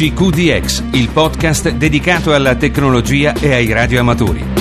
CQDX, il podcast dedicato alla tecnologia e ai radioamatori.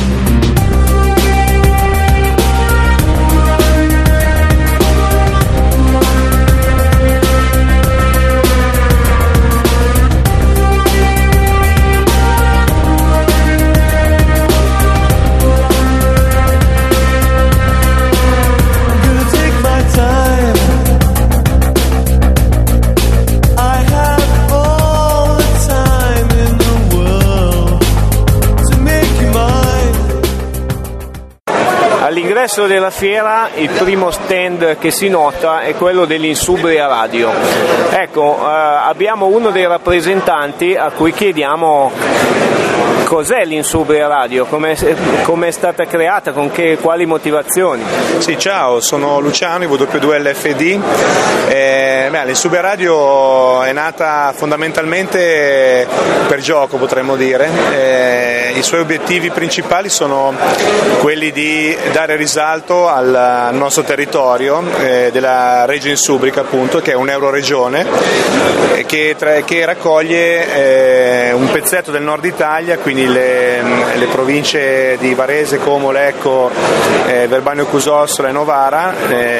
All'ingresso della fiera il primo stand che si nota è quello dell'Insubria Radio. Ecco, abbiamo uno dei rappresentanti a cui chiediamo cos'è l'Insubria Radio, come è stata creata, quali motivazioni. Sì, ciao, sono Luciano, W2LFD. L'Insubria Radio è nata fondamentalmente per gioco, potremmo dire. I suoi obiettivi principali sono quelli di dare risalto al nostro territorio della Regio Insubrica, appunto, che è un'euroregione che raccoglie un pezzetto del nord Italia, quindi le province di Varese, Como, Lecco, Verbano Cusossola e Novara,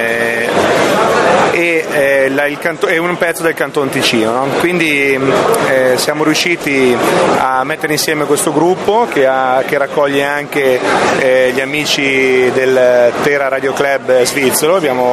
e un pezzo del Canton Ticino, no? Quindi siamo riusciti a mettere insieme questo gruppo che raccoglie anche gli amici del Tera Radio Club svizzero. Abbiamo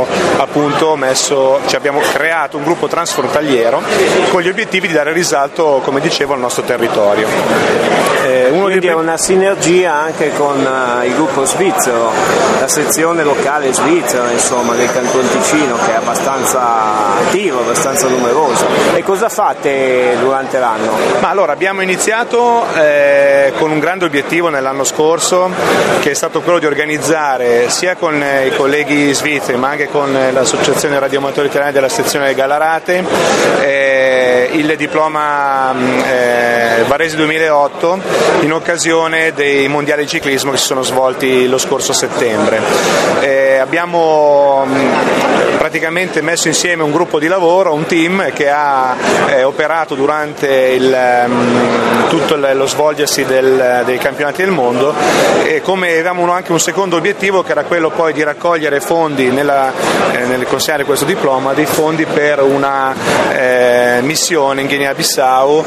creato un gruppo transfrontaliero con gli obiettivi di dare risalto, come dicevo, al nostro territorio. Quindi è una sinergia anche con il gruppo svizzero, la sezione locale svizzera, insomma, del Canton Ticino, che è abbastanza attivo, abbastanza numeroso. E cosa fate durante l'anno? Ma allora, abbiamo iniziato con un grande obiettivo nell'anno scorso, che è stato quello di organizzare sia con i colleghi svizzeri ma anche con l'Associazione Radioamatori Italiani della sezione Gallarate il diploma Varese 2008 in occasione dei mondiali di ciclismo che si sono svolti lo scorso settembre. Abbiamo praticamente messo insieme un gruppo di lavoro, un team che ha operato durante tutto lo svolgersi dei campionati del mondo, e come avevamo anche un secondo obiettivo, che era quello poi di raccogliere fondi nel consegnare questo diploma, dei fondi per una missione in Guinea-Bissau,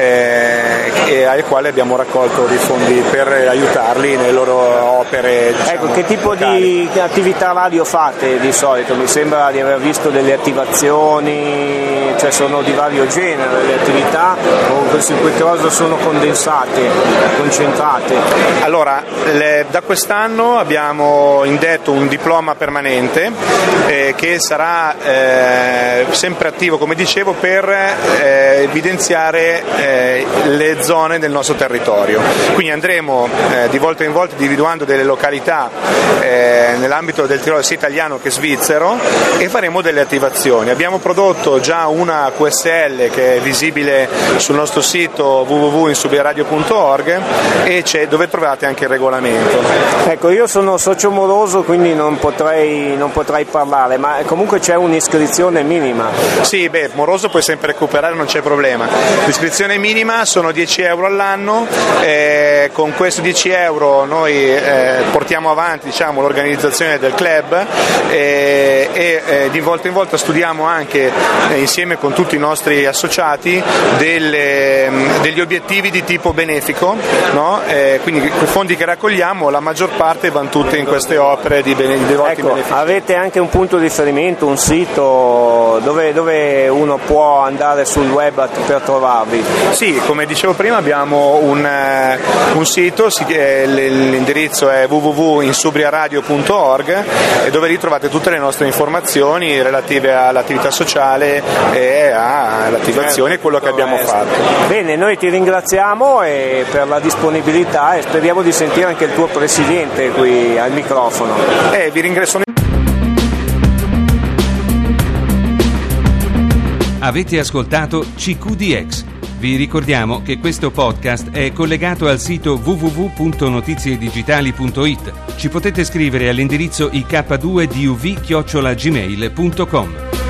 ai quali abbiamo raccolto dei fondi per aiutarli nelle loro opere. Ecco, che tipo di attività radio fate di solito? Mi sembra di aver visto delle attivazioni, cioè sono di vario genere le attività, o queste cose sono condensate, concentrate? Allora, da quest'anno abbiamo indetto un diploma permanente che sarà sempre attivo, come dicevo, per evidenziare le zone del nostro territorio. Quindi andremo di volta in volta individuando delle località nell'ambito del Tirolo sia italiano che svizzero, e faremo delle attivazioni. Abbiamo prodotto già una QSL che è visibile sul nostro sito www.insubriaradio.org, e dove trovate anche il regolamento. Ecco, io sono socio moroso, quindi non potrei parlare, ma comunque c'è un'iscrizione minima. Sì, moroso puoi sempre recuperare, non c'è problema. L'iscrizione minima sono 10 euro all'anno, con questo 10 euro noi portiamo avanti, diciamo, l'organizzazione del club, e di volta in volta studiamo anche insieme con tutti i nostri associati degli obiettivi di tipo benefico, no? Quindi i fondi che raccogliamo, la maggior parte vanno tutte in queste opere di benefici. Avete anche un punto di riferimento, un sito dove uno può andare sul web per trovarvi? Sì, come dicevo prima, abbiamo un sito, l'indirizzo è www.insubriaradio.org, e dove lì trovate tutte le nostre informazioni relative all'attività sociale e all'attivazione e quello che abbiamo fatto. Bene, noi ti ringraziamo per la disponibilità, e speriamo di sentire anche il tuo presidente qui al microfono. Vi ringrazio. Avete ascoltato CQDX. Vi ricordiamo che questo podcast è collegato al sito www.notiziedigitali.it. Ci potete scrivere all'indirizzo ik2duv@gmail.com.